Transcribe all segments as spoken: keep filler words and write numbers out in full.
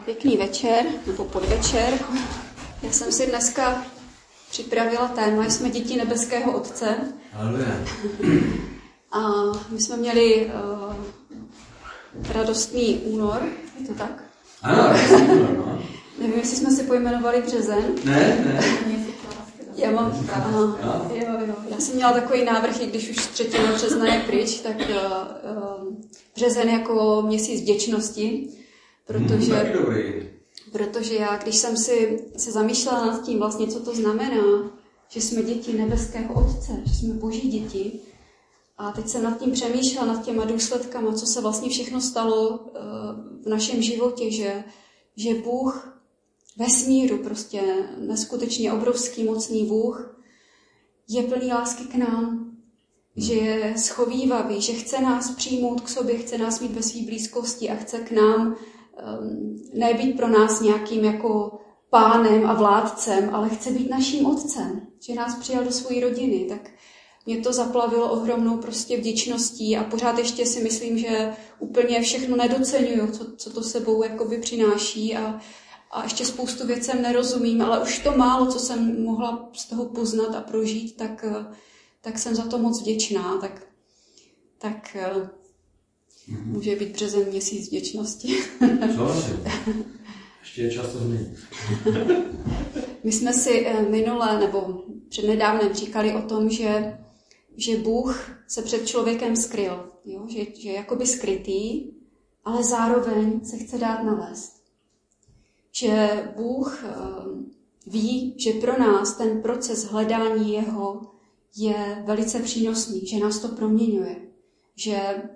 Pěkný večer, nebo podvečer. Já jsem si dneska připravila téma, jsme děti nebeského Otce. A my jsme měli uh, radostný únor, je to tak? Ano, radostný únor, no. Nevím, jestli jsme si pojmenovali březen. Ne, ne. Já mám, aha, jo, jo. Já jsem měla takový návrh, i když už třetina března je pryč, tak uh, uh, březen jako měsíc vděčnosti, protože, hmm, dobrý. protože já, když jsem si se zamýšlela nad tím vlastně, co to znamená, že jsme děti nebeského Otce, že jsme Boží děti, a teď jsem nad tím přemýšlela, nad těma důsledkama, co se vlastně všechno stalo uh, v našem životě, že, že Bůh vesmíru, prostě neskutečně obrovský, mocný Bůh, je plný lásky k nám, že je schovívavý, že chce nás přijmout k sobě, chce nás mít ve své blízkosti a chce k nám um, nebýt pro nás nějakým jako pánem a vládcem, ale chce být naším otcem, že nás přijal do své rodiny. Tak mě to zaplavilo ohromnou prostě vděčností a pořád ještě si myslím, že úplně všechno nedoceňuju, co, co to sebou jakoby přináší a A ještě spoustu věcem nerozumím, ale už to málo, co jsem mohla z toho poznat a prožít, tak, tak jsem za to moc vděčná. Tak, tak mm-hmm. může být březen měsíc vděčnosti. Co? Ještě je čas to změnit. My jsme si minule nebo přednedávnem říkali o tom, že, že Bůh se před člověkem skryl. Jo? Že, že je jakoby skrytý, ale zároveň se chce dát nalézt. Že Bůh ví, že pro nás ten proces hledání jeho je velice přínosný, že nás to proměňuje, že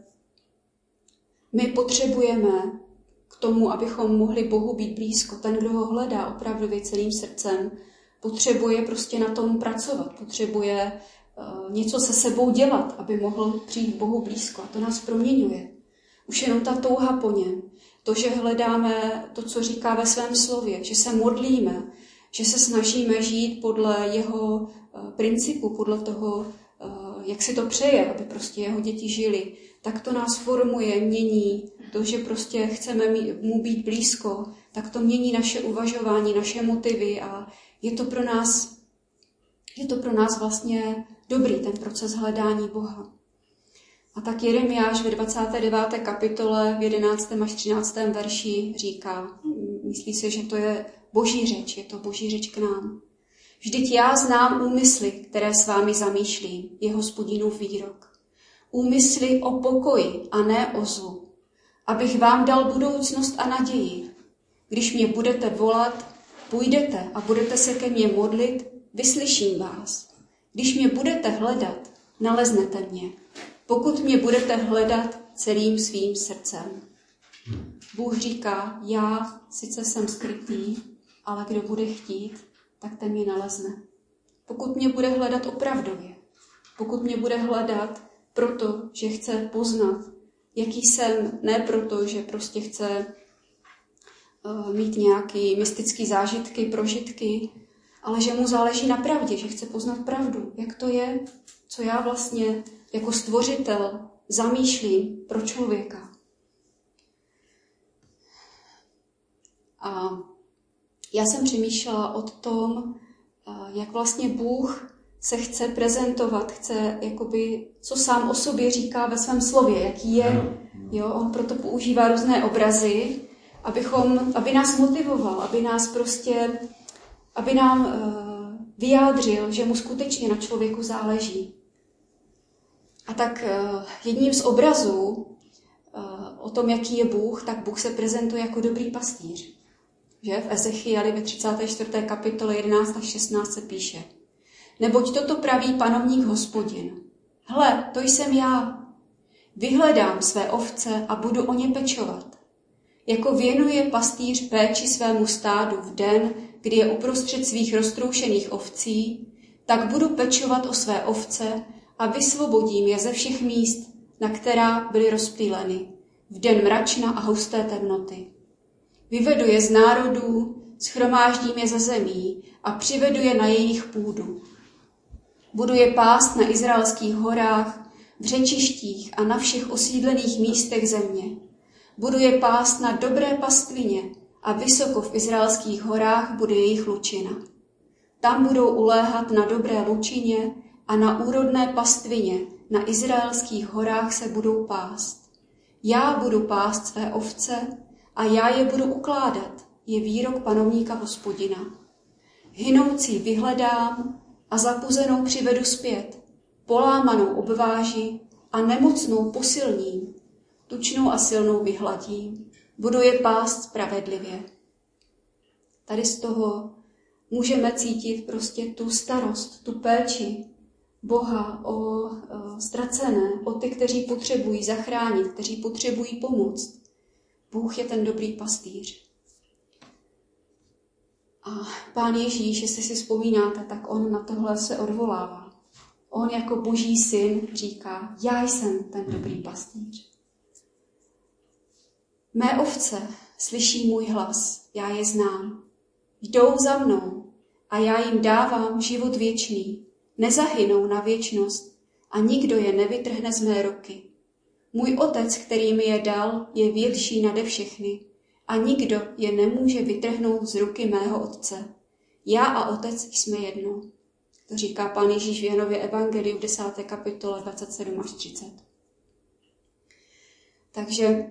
my potřebujeme k tomu, abychom mohli Bohu být blízko. Ten, kdo ho hledá opravdu celým srdcem, potřebuje prostě na tom pracovat, potřebuje něco se sebou dělat, aby mohl přijít Bohu blízko. A to nás proměňuje. Už jenom ta touha po něm. To, že hledáme to, co říká ve svém slově, že se modlíme, že se snažíme žít podle jeho principu, podle toho, jak si to přeje, aby prostě jeho děti žili, tak to nás formuje, mění. To, že prostě chceme mu být blízko, tak to mění naše uvažování, naše motivy a je to pro nás, je to pro nás vlastně dobrý ten proces hledání Boha. A tak Jeremiáš ve dvacáté deváté kapitole v jedenáctém až třináctém verši říká, myslí si, že to je Boží řeč, je to Boží řeč k nám. Vždyť já znám úmysly, které s vámi zamýšlím, je Hospodinův výrok. Úmysly o pokoji a ne o zlu, abych vám dal budoucnost a naději. Když mě budete volat, půjdete a budete se ke mně modlit, vyslyším vás. Když mě budete hledat, naleznete mě. Pokud mě budete hledat celým svým srdcem. Bůh říká, já sice jsem skrytý, ale kdo bude chtít, tak ten mě nalezne. Pokud mě bude hledat opravdově, pokud mě bude hledat proto, že chce poznat, jaký jsem, ne proto, že prostě chce uh, mít nějaký mystický zážitky, prožitky, ale že mu záleží na pravdě, že chce poznat pravdu, jak to je, co já vlastně jako stvořitel zamýšlím pro člověka. A já jsem přemýšlela o tom, jak vlastně Bůh se chce prezentovat, chce jakoby, co sám o sobě říká ve svém slově, jaký je. Jo, on proto používá různé obrazy, abychom, aby nás motivoval, aby nás prostě, aby nám uh, vyjádřil, že mu skutečně na člověku záleží. A tak jedním z obrazů o tom, jaký je Bůh, tak Bůh se prezentuje jako dobrý pastýř. Že? V Ezechieli ve třicáté čtvrté kapitole jedenáct až šestnáct se píše. Neboť toto praví panovník Hospodin. Hle, to jsem já. Vyhledám své ovce a budu o ně pečovat. Jako věnuje pastýř péči svému stádu v den, kdy je uprostřed svých roztroušených ovcí, tak budu pečovat o své ovce a vysvobodím je ze všech míst, na která byly rozptýleny, v den mračna a husté temnoty. Vyvedu je z národů, shromáždím je ze zemí a přivedu je na jejich půdu. Budu je pást na izraelských horách, v řečištích a na všech osídlených místech země. Budu je pást na dobré pastvině a vysoko v izraelských horách bude jejich lučina. Tam budou uléhat na dobré lučině a na úrodné pastvině, na izraelských horách se budou pást. Já budu pást své ovce a já je budu ukládat, je výrok panovníka Hospodina. Hynoucí vyhledám a zapuzenou přivedu zpět, polámanou obváži a nemocnou posilním, tučnou a silnou vyhladím, budu je pást spravedlivě. Tady z toho můžeme cítit prostě tu starost, tu péči Boha o, o ztracené, o ty, kteří potřebují zachránit, kteří potřebují pomoct. Bůh je ten dobrý pastýř. A Pán Ježíš, jestli si vzpomínáte, tak on na tohle se odvolává. On jako Boží syn říká, já jsem ten dobrý pastýř. Mé ovce slyší můj hlas, já je znám. Jdou za mnou a já jim dávám život věčný. Nezahynou na věčnost a nikdo je nevytrhne z mé ruky. Můj otec, který mi je dal, je větší nade všechny a nikdo je nemůže vytrhnout z ruky mého otce. Já a otec jsme jedno. To říká Pán Ježíš v Janově evangeliu v desáté kapitole dvacet sedm až třicet. Takže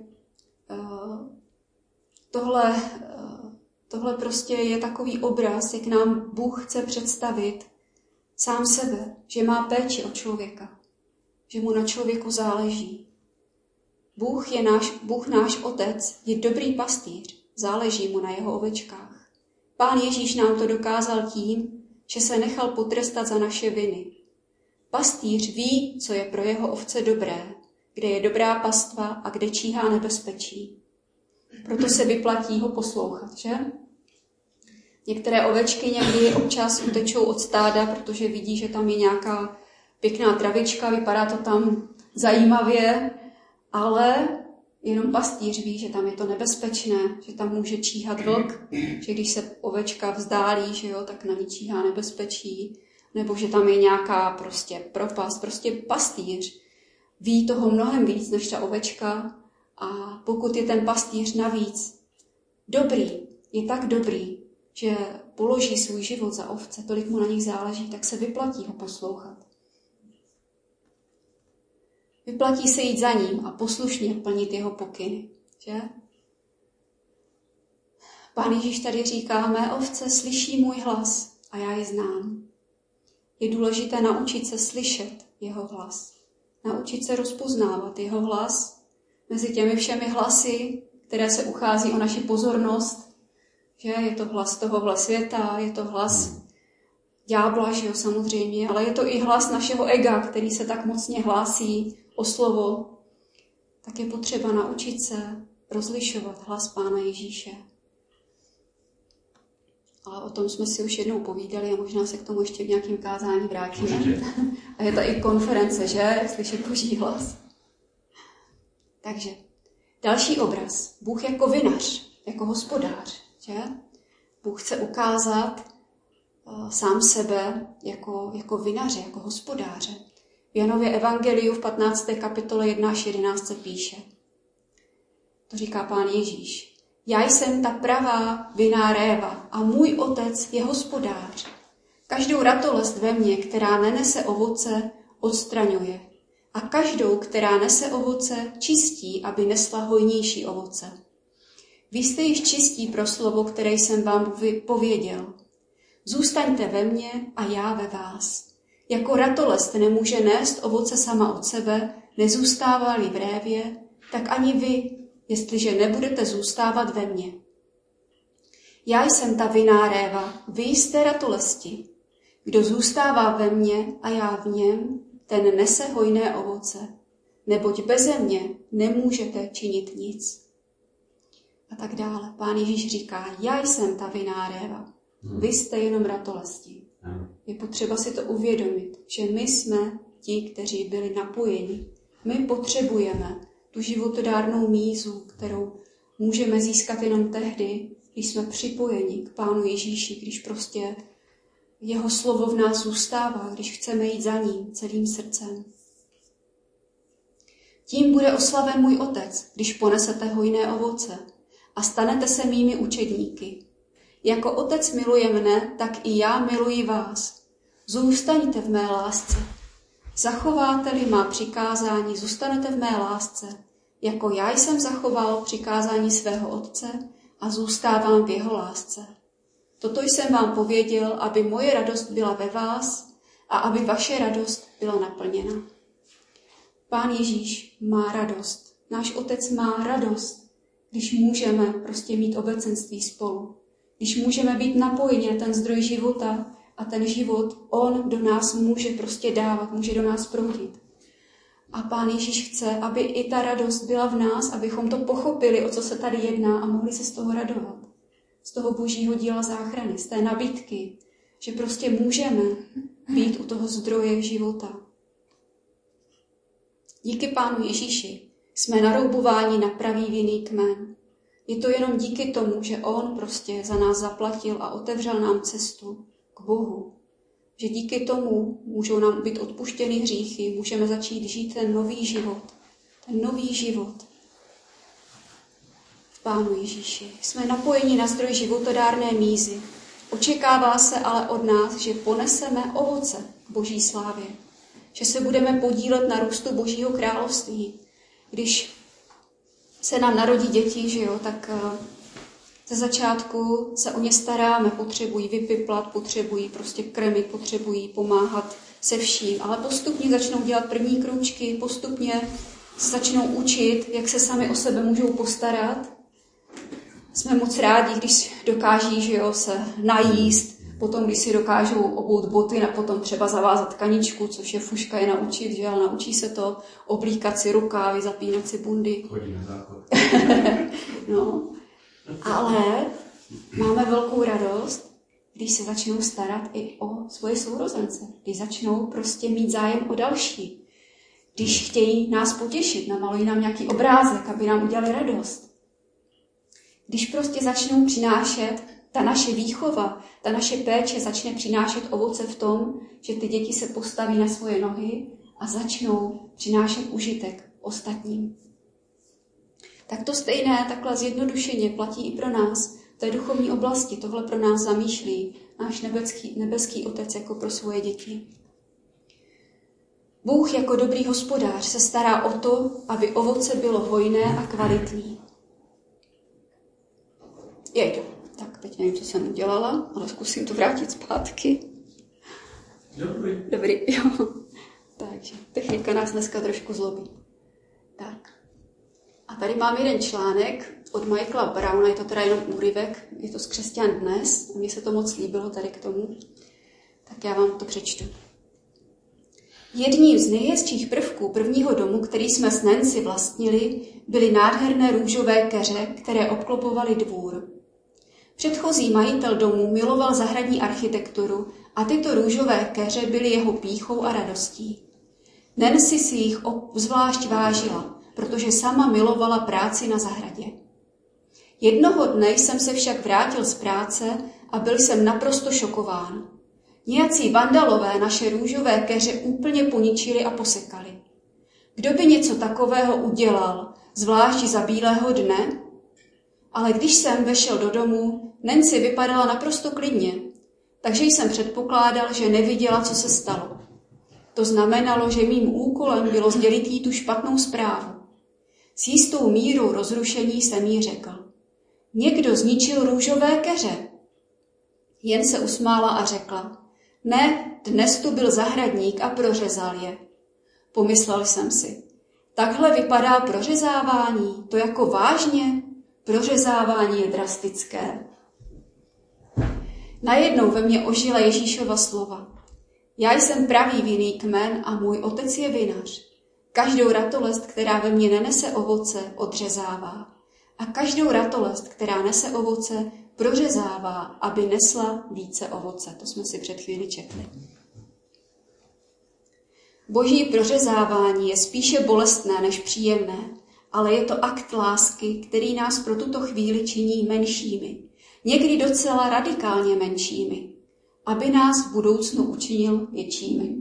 tohle, tohle prostě je takový obraz, jak nám Bůh chce představit sám sebe, že má péči o člověka, že mu na člověku záleží. Bůh je náš, Bůh náš otec, je dobrý pastýř, záleží mu na jeho ovečkách. Pán Ježíš nám to dokázal tím, že se nechal potrestat za naše viny. Pastýř ví, co je pro jeho ovce dobré, kde je dobrá pastva a kde číhá nebezpečí. Proto se vyplatí ho poslouchat, že? Některé ovečky někdy občas utečou od stáda, protože vidí, že tam je nějaká pěkná travička, vypadá to tam zajímavě, ale jenom pastýř ví, že tam je to nebezpečné, že tam může číhat vlk, že když se ovečka vzdálí, že jo, tak na ní číhá nebezpečí, nebo že tam je nějaká prostě propast. Prostě pastýř ví toho mnohem víc než ta ovečka a pokud je ten pastýř navíc dobrý, je tak dobrý, že položí svůj život za ovce, tolik mu na nich záleží, tak se vyplatí ho poslouchat. Vyplatí se jít za ním a poslušně plnit jeho pokyny, že? Pán Ježíš tady říká, mé ovce slyší můj hlas a já je znám. Je důležité naučit se slyšet jeho hlas. Naučit se rozpoznávat jeho hlas mezi těmi všemi hlasy, které se uchází o naši pozornost, že je to hlas tohohle světa, je to hlas ďábla, že jo, samozřejmě, ale je to i hlas našeho ega, který se tak mocně hlásí o slovo. Tak je potřeba naučit se rozlišovat hlas Pána Ježíše. Ale o tom jsme si už jednou povídali a možná se k tomu ještě v nějakém kázání vrátíme. A je to i konference, že? Slyšet Boží hlas. Takže další obraz. Bůh jako vinař, jako hospodář, že? Bůh chce ukázat uh, sám sebe jako, jako vinaře, jako hospodáře. V Janově evangeliu v patnácté kapitole jedna až jedenáct se píše. To říká Pán Ježíš. Já jsem ta pravá vinná réva a můj otec je hospodář. Každou ratolest ve mně, která nenese ovoce, odstraňuje. A každou, která nese ovoce, čistí, aby nesla hojnější ovoce. Vy jste již čistí pro slovo, které jsem vám pověděl. Zůstaňte ve mně a já ve vás. Jako ratolest nemůže nést ovoce sama od sebe, nezůstává-li v révě, tak ani vy, jestliže nebudete zůstávat ve mně. Já jsem ta vinná réva, vy jste ratolesti. Kdo zůstává ve mně a já v něm, ten nese hojné ovoce, neboť beze mě nemůžete činit nic. A tak dále. Pán Ježíš říká, já jsem ta vinná réva, vy jste jenom ratolesti. Je potřeba si to uvědomit, že my jsme ti, kteří byli napojeni. My potřebujeme tu životodárnou mízu, kterou můžeme získat jenom tehdy, když jsme připojeni k Pánu Ježíši, když prostě jeho slovo v nás zůstává, když chceme jít za ním celým srdcem. Tím bude oslaven můj otec, když ponesete hojné ovoce. a stanete se mými učedníky. Jako Otec miluje mne, tak i já miluji vás. Zůstaňte v mé lásce. Zachováte-li má přikázání, zůstanete v mé lásce, jako já jsem zachoval přikázání svého Otce a zůstávám v jeho lásce. Toto jsem vám pověděl, aby moje radost byla ve vás a aby vaše radost byla naplněna. Pán Ježíš má radost. Náš Otec má radost, když můžeme prostě mít obecenství spolu. Když můžeme být napojeni na ten zdroj života a ten život on do nás může prostě dávat, může do nás proudit. A Pán Ježíš chce, aby i ta radost byla v nás, abychom to pochopili, o co se tady jedná a mohli se z toho radovat. Z toho božího díla záchrany, z té nabídky, že prostě můžeme být u toho zdroje života. Díky Pánu Ježíši jsme naroubováni na pravý vinný kmen. Je to jenom díky tomu, že on prostě za nás zaplatil a otevřel nám cestu k Bohu. Že díky tomu můžou nám být odpuštěny hříchy, můžeme začít žít ten nový život. Ten nový život v Pánu Ježíši. Jsme napojeni na zdroj životodárné mízy. Očekává se ale od nás, že poneseme ovoce k boží slávě. Že se budeme podílet na růstu božího království. Když se nám narodí děti, že jo, tak ze začátku se o ně staráme, potřebují vypiplat, potřebují prostě krmit, potřebují pomáhat se vším, ale postupně začnou dělat první krůčky, postupně se začnou učit, jak se sami o sebe můžou postarat. Jsme moc rádi, když dokáží, že jo, se najíst, potom, když si dokážou obout boty a potom třeba zavázat kaničku, což je fuška je naučit, že ale naučí se to, oblíkat si rukávy, zapínat si bundy. Chodí na záchod. No, ale máme velkou radost, když se začnou starat i o svoje sourozence, když začnou prostě mít zájem o další, když chtějí nás potěšit, namalují nám nějaký obrázek, aby nám udělali radost. Když prostě začnou přinášet, ta naše výchova, ta naše péče začne přinášet ovoce v tom, že ty děti se postaví na svoje nohy a začnou přinášet užitek ostatním. Tak to stejné, takhle zjednodušeně platí i pro nás. V té duchovní oblasti tohle pro nás zamýšlí náš nebeský, nebeský Otec jako pro svoje děti. Bůh jako dobrý hospodář se stará o to, aby ovoce bylo hojné a kvalitní. Jeď, tak teď nevím, co jsem udělala, ale zkusím to vrátit zpátky. Dobrý. Dobrý, jo. Takže technika nás dneska trošku zlobí. Tak. A tady mám jeden článek od Michaela Browna, je to teda jenom úryvek, je to z Křesťan dnes, a mně se to moc líbilo tady k tomu, tak já vám to přečtu. Jedním z nejhezčích prvků prvního domu, který jsme s Nancy vlastnili, byly nádherné růžové keře, které obklopovaly dvůr. Předchozí majitel domu miloval zahradní architekturu a tyto růžové keře byly jeho pýchou a radostí. Nancy si jich obzvlášť vážila, protože sama milovala práci na zahradě. Jednoho dne jsem se však vrátil z práce a byl jsem naprosto šokován. Nějací vandalové naše růžové keře úplně poničili a posekali. Kdo by něco takového udělal, zvlášť za bílého dne? Ale když jsem vešel do domu, Nancy vypadala naprosto klidně, takže jsem předpokládal, že neviděla, co se stalo. To znamenalo, že mým úkolem bylo sdělit jí tu špatnou zprávu. S jistou mírou rozrušení jsem jí řekl. Někdo zničil růžové keře. Jen se usmála a řekla. Ne, dnes tu byl zahradník a prořezal je. Pomyslel jsem si. Takhle vypadá prořezávání, to jako vážně? Prořezávání je drastické. Najednou ve mně ožila Ježíšova slova. Já jsem pravý vinný kmen a můj Otec je vinař. Každou ratolest, která ve mně nenese ovoce, odřezává. A každou ratolest, která nese ovoce, prořezává, aby nesla více ovoce. To jsme si před chvíli četli. Boží prořezávání je spíše bolestné než příjemné, ale je to akt lásky, který nás pro tuto chvíli činí menšími. Někdy docela radikálně menšími, aby nás v budoucnu učinil většími.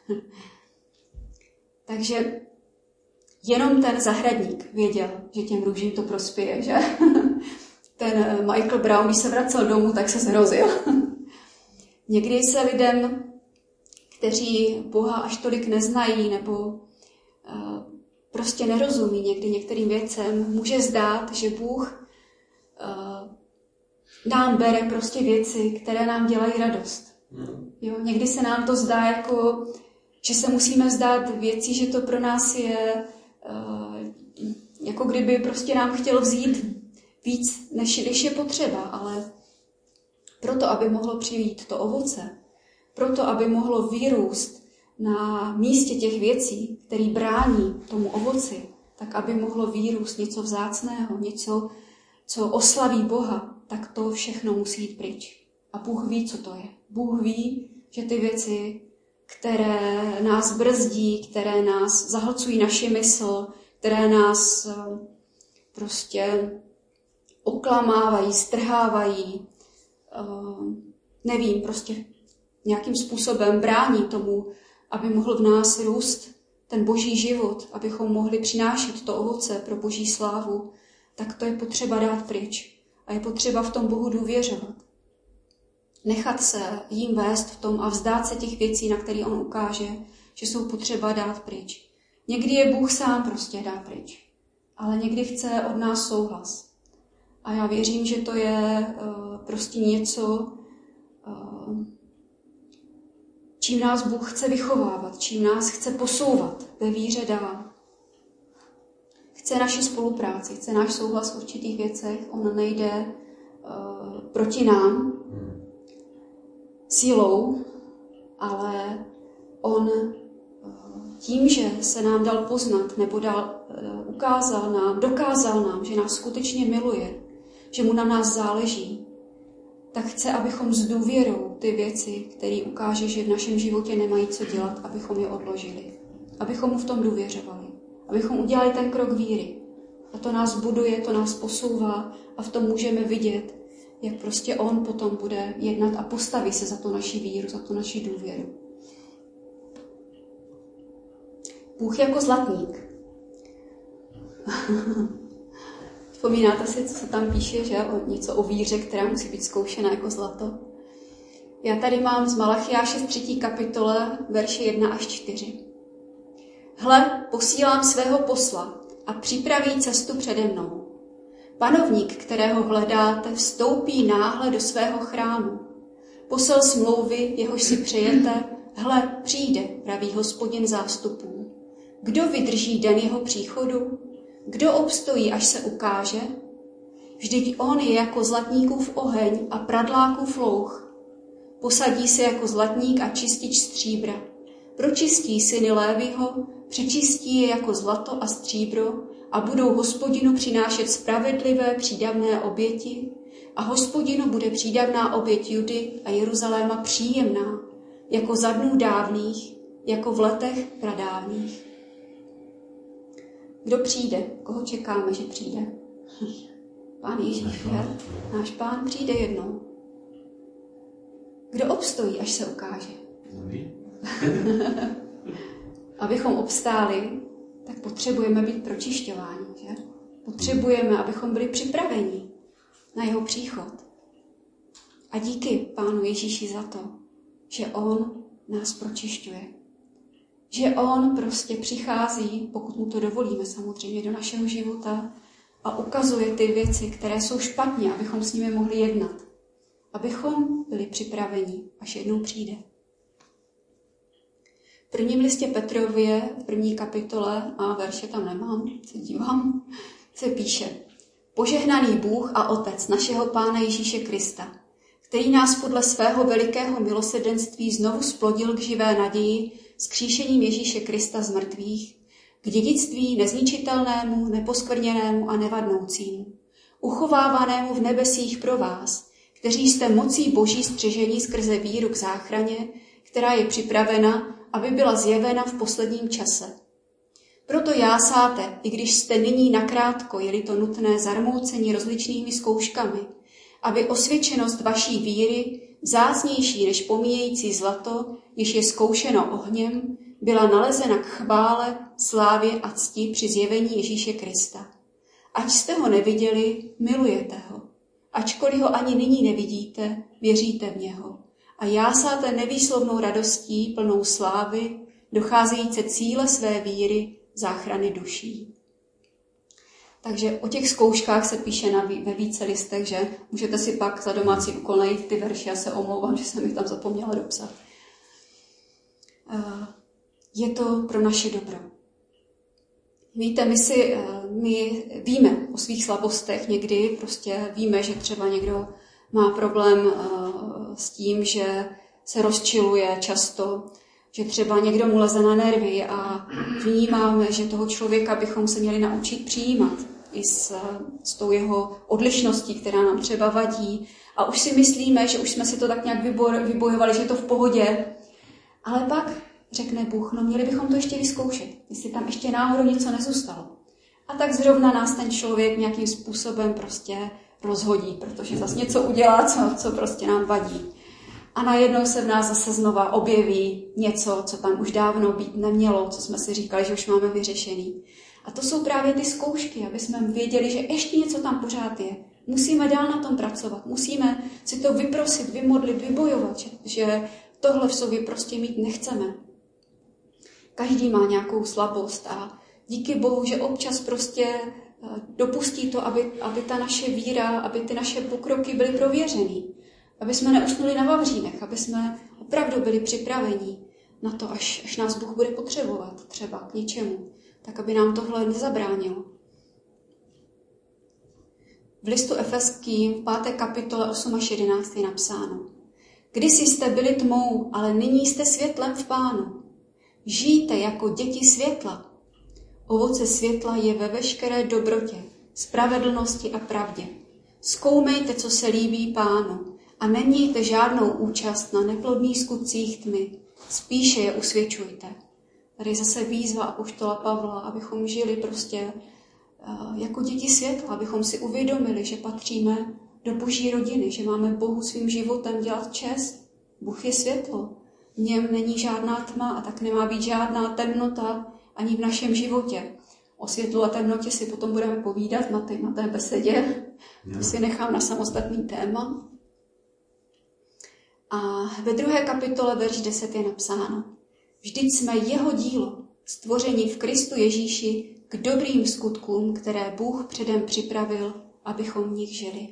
Takže jenom ten zahradník věděl, že těm růžím to prospěje, že? ten Michael Brown, když se vracel domů, tak se zhrozil. Někdy se lidem, kteří Boha až tolik neznají nebo uh, prostě nerozumí někdy některým věcem, může zdát, že Bůh uh, nám bere prostě věci, které nám dělají radost. Jo? Někdy se nám to zdá jako, že se musíme vzdát věcí, že to pro nás je uh, jako kdyby prostě nám chtěl vzít víc, než, než je potřeba, ale proto, aby mohlo přijít to ovoce, proto, aby mohlo vyrůst na místě těch věcí, které brání tomu ovoci, tak aby mohlo vyrůst něco vzácného, něco, co oslaví Boha, tak to všechno musí jít pryč. A Bůh ví, co to je. Bůh ví, že ty věci, které nás brzdí, které nás zahlcují naši mysl, které nás prostě oklamávají, strhávají, nevím, prostě nějakým způsobem brání tomu, aby mohl v nás růst ten boží život, abychom mohli přinášet to ovoce pro boží slávu, tak to je potřeba dát pryč. A je potřeba v tom Bohu důvěřovat. Nechat se jím vést v tom a vzdát se těch věcí, na které on ukáže, že jsou potřeba dát pryč. Někdy je Bůh sám prostě dá pryč, ale někdy chce od nás souhlas. A já věřím, že to je uh, prostě něco, uh, čím nás Bůh chce vychovávat, čím nás chce posouvat ve víře dál. Chce naši spolupráci, chce náš souhlas v určitých věcech. On nejde uh, proti nám sílou, ale on uh, tím, že se nám dal poznat nebo dal, uh, ukázal nám, dokázal nám, že nás skutečně miluje, že mu na nás záleží, tak chce, abychom s důvěrou ty věci, které ukáže, že v našem životě nemají co dělat, abychom je odložili. Abychom mu v tom důvěřovali. Abychom udělali ten krok víry. A to nás buduje, to nás posouvá a v tom můžeme vidět, jak prostě on potom bude jednat a postaví se za tu naši víru, za tu naši důvěru. Bůh jako zlatník. Vzpomínáte si, co se tam píše, že o něco o víře, která musí být zkoušena jako zlato? Já tady mám z Malachiáše z třetí kapitole, verše jedna až čtyři. Hle, posílám svého posla a připraví cestu přede mnou. Panovník, kterého hledáte, vstoupí náhle do svého chrámu. Posel smlouvy, jehož si přejete, hle, přijde, praví Hospodin zástupů. Kdo vydrží den jeho příchodu? Kdo obstojí, až se ukáže? Vždyť on je jako zlatníkův oheň a pradlákův louch. Posadí se jako zlatník a čistič stříbra. Pročistí syny Léviho, přečistí je jako zlato a stříbro a budou Hospodinu přinášet spravedlivé přídavné oběti a Hospodinu bude přídavná oběť Judy a Jeruzaléma příjemná, jako za dnů dávných, jako v letech pradávných. Kdo přijde? Koho čekáme, že přijde? Pán Ježíš, že? Náš Pán přijde jednou. Kdo obstojí, až se ukáže? Abychom obstáli, tak potřebujeme být pročišťováni, že? Potřebujeme, abychom byli připraveni na jeho příchod. A díky Pánu Ježíši za to, že on nás pročišťuje. Že on prostě přichází, pokud mu to dovolíme samozřejmě, do našeho života a ukazuje ty věci, které jsou špatně, abychom s nimi mohli jednat. Abychom byli připraveni, až jednou přijde. V prvním listě Petrově, v první kapitole, a verše tam nemám, se dívám, se píše: Požehnaný Bůh a Otec našeho Pána Ježíše Krista, který nás podle svého velikého milosrdenství znovu splodil k živé naději vzkříšením Ježíše Krista z mrtvých, k dědictví nezničitelnému, neposkvrněnému a nevadnoucímu, uchovávanému v nebesích pro vás, kteří jste mocí Boží střežení skrze víru k záchraně, která je připravena, aby byla zjevena v posledním čase. Proto jásáte, i když jste nyní nakrátko, je-li to nutné, zarmouceni rozličnými zkouškami, aby osvědčenost vaší víry, vzácnější než pomíjející zlato, jež je zkoušeno ohněm, byla nalezena k chvále, slávě a cti při zjevení Ježíše Krista. Ať jste ho neviděli, milujete ho. Ačkoliv ho ani nyní nevidíte, věříte v něho. A jásáte nevýslovnou radostí, plnou slávy, docházející cíle své víry, záchrany duší. Takže o těch zkouškách se píše na, ve více listech, že můžete si pak za domácí úkol najít ty verše, já se omlouvám, že jsem jich tam zapomněla dopsat. Je to pro naše dobro. Víte, my, si, my víme o svých slabostech někdy, prostě víme, že třeba někdo má problém s tím, že se rozčiluje často, že třeba někdo mu leze na nervy a vnímáme, že toho člověka bychom se měli naučit přijímat i s, s tou jeho odlišností, která nám třeba vadí. A už si myslíme, že už jsme si to tak nějak vybojovali, že je to v pohodě. Ale pak řekne Bůh, no měli bychom to ještě vyzkoušet, jestli tam ještě náhodou něco nezůstalo. A tak zrovna nás ten člověk nějakým způsobem prostě rozhodí, protože zase něco udělá, co, co prostě nám vadí. A najednou se v nás zase znova objeví něco, co tam už dávno být nemělo, co jsme si říkali, že už máme vyřešený. A to jsou právě ty zkoušky, aby jsme věděli, že ještě něco tam pořád je. Musíme dál na tom pracovat, musíme si to vyprosit, vymodlit, vybojovat, že, že tohle v sobě prostě mít nechceme. Každý má nějakou slabost a díky Bohu, že občas prostě dopustí to, aby, aby ta naše víra, aby ty naše pokroky byly prověřený. Aby jsme neusnuli na vavřínech, aby jsme opravdu byli připraveni na to, až, až nás Bůh bude potřebovat třeba k něčemu, tak aby nám tohle nezabránilo. V listu Efeským v páté kapitole osm až jedenáct je napsáno: Kdysi jste byli tmou, ale nyní jste světlem v Pánu. Žijte jako děti světla. Ovoce světla je ve veškeré dobrotě, spravedlnosti a pravdě. Zkoumejte, co se líbí Pánu, a nemějte žádnou účast na neplodných skutcích tmy, spíše je usvědčujte. Tady je zase výzva apoštola Pavla, abychom žili prostě uh, jako děti světla, abychom si uvědomili, že patříme do Boží rodiny, že máme Bohu svým životem dělat čest. Bůh je světlo, v něm není žádná tma a tak nemá být žádná temnota ani v našem životě. O světlu a temnotě si potom budeme povídat na té, na té besedě, to si nechám na samostatný téma. A ve druhé kapitole verš deset je napsáno: Vždyť jsme jeho dílo, stvoření v Kristu Ježíši k dobrým skutkům, které Bůh předem připravil, abychom v nich žili.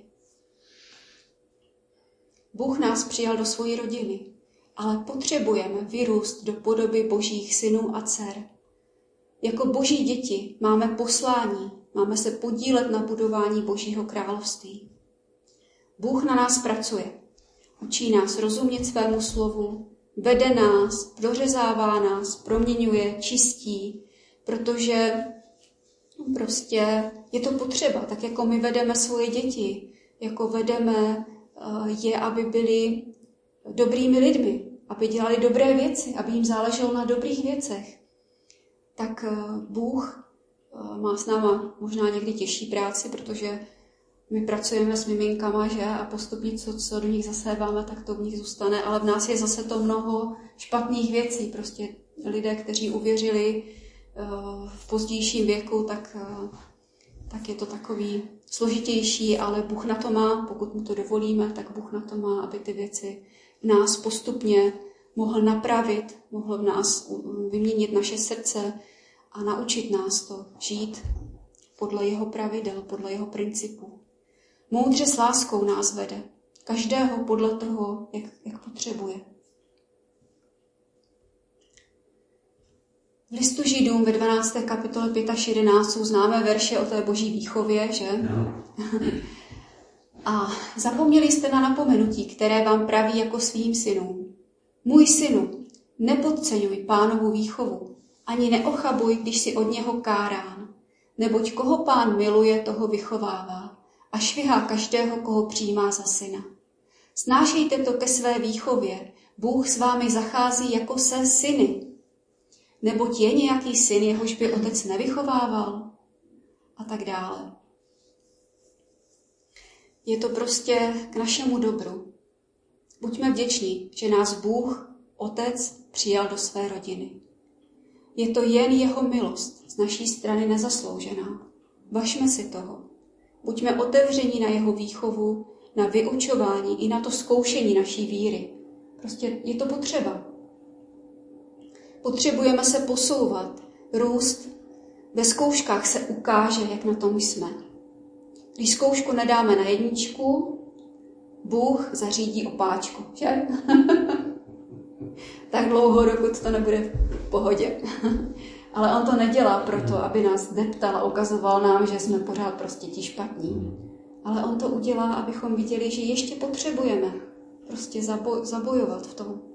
Bůh nás přijal do své rodiny, ale potřebujeme vyrůst do podoby božích synů a dcer. Jako boží děti máme poslání, máme se podílet na budování Božího království. Bůh na nás pracuje. Učí nás rozumět svému slovu, vede nás, prořezává nás, proměňuje, čistí, protože prostě je to potřeba, tak jako my vedeme svoje děti, jako vedeme je, aby byli dobrými lidmi, aby dělali dobré věci, aby jim záleželo na dobrých věcech. Tak Bůh má s náma možná někdy těžší práci, protože my pracujeme s miminkama, že? A postupně, co, co do nich zaséváme, tak to v nich zůstane. Ale v nás je zase to mnoho špatných věcí. Prostě lidé, kteří uvěřili uh, v pozdějším věku, tak, uh, tak je to takový složitější, ale Bůh na to má, pokud mu to dovolíme, tak Bůh na to má, aby ty věci v nás postupně mohl napravit, mohl v nás vyměnit naše srdce a naučit nás to žít podle jeho pravidel, podle jeho principů. Moudře s láskou nás vede, každého podle toho, jak, jak potřebuje. V listu Židům ve dvanácté kapitole pět až jedenáct jsou známé verše o té boží výchově, že? No. A zapomněli jste na napomenutí, které vám praví jako svým synům. Můj synu, nepodceňuj Pánovu výchovu, ani neochabuj, když si od něho kárán, neboť koho Pán miluje, toho vychovává a švihá každého, koho přijímá za syna. Snášejte to ke své výchově, Bůh s vámi zachází jako se syny. Neboť je nějaký syn, jehož by otec nevychovával? A tak dále. Je to prostě k našemu dobru. Buďme vděční, že nás Bůh, Otec, přijal do své rodiny. Je to jen jeho milost, z naší strany nezasloužená. Važme si toho. Buďme otevření na jeho výchovu na vyučování i na to zkoušení naší víry. Prostě je to potřeba. Potřebujeme se posouvat, růst. Ve zkouškách se ukáže, jak na tom jsme. Když zkoušku nedáme na jedničku, Bůh zařídí opáčku, že? Tak dlouho, dokud to nebude v pohodě. Ale on to nedělá proto, aby nás deptal a ukazoval nám, že jsme pořád prostě ti špatní. Ale on to udělá, abychom viděli, že ještě potřebujeme prostě zaboj- zabojovat v tom.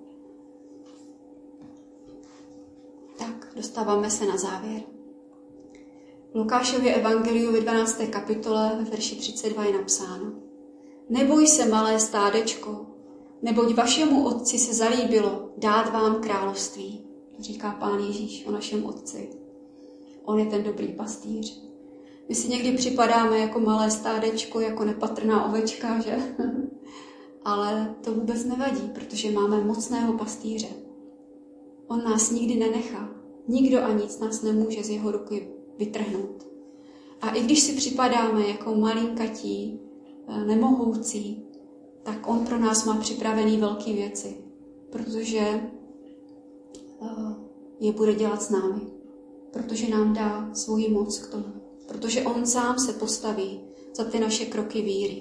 Tak, dostáváme se na závěr. V Lukášově evangeliu ve dvanácté kapitole ve verši třicet dva je napsáno: Neboj se, malé stádečko, neboť vašemu otci se zalíbilo dát vám království. To říká Pán Ježíš o našem otci. On je ten dobrý pastýř. My si někdy připadáme jako malé stádečko, jako nepatrná ovečka, že? Ale to vůbec nevadí, protože máme mocného pastýře. On nás nikdy nenechá. Nikdo a nic nás nemůže z jeho ruky vytrhnout. A i když si připadáme jako malinkatí, nemohoucí, tak on pro nás má připravený velké věci, protože je bude dělat s námi, protože nám dá svoji moc k tomu, protože on sám se postaví za ty naše kroky víry.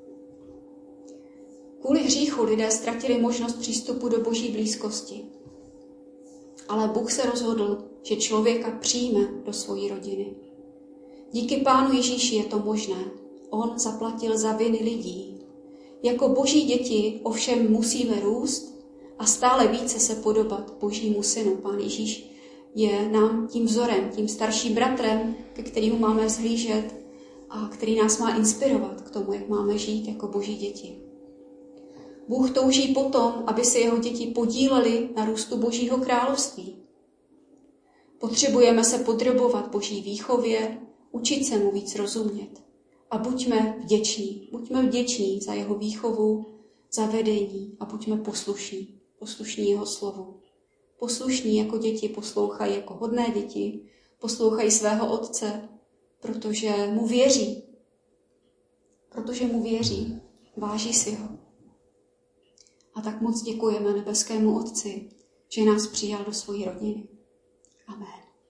Kvůli hříchu lidé ztratili možnost přístupu do Boží blízkosti. Ale Bůh se rozhodl, že člověka přijme do svojí rodiny. Díky Pánu Ježíši je to možné. On zaplatil za viny lidí. Jako Boží děti ovšem musíme růst a stále více se podobat Božímu synu. Pán Ježíš je nám tím vzorem, tím starším bratrem, ke kterému máme vzhlížet a který nás má inspirovat k tomu, jak máme žít jako Boží děti. Bůh touží potom, aby se jeho děti podílely na růstu Božího království. Potřebujeme se podrobovat Boží výchově, učit se mu víc rozumět. A buďme vděční. Buďme vděční za jeho výchovu, za vedení a buďme poslušní. Poslušní jeho slovu. Poslušní jako děti poslouchají, jako hodné děti, poslouchají svého otce, protože mu věří. Protože mu věří, váží si ho. A tak moc děkujeme nebeskému Otci, že nás přijal do své rodiny. Amen.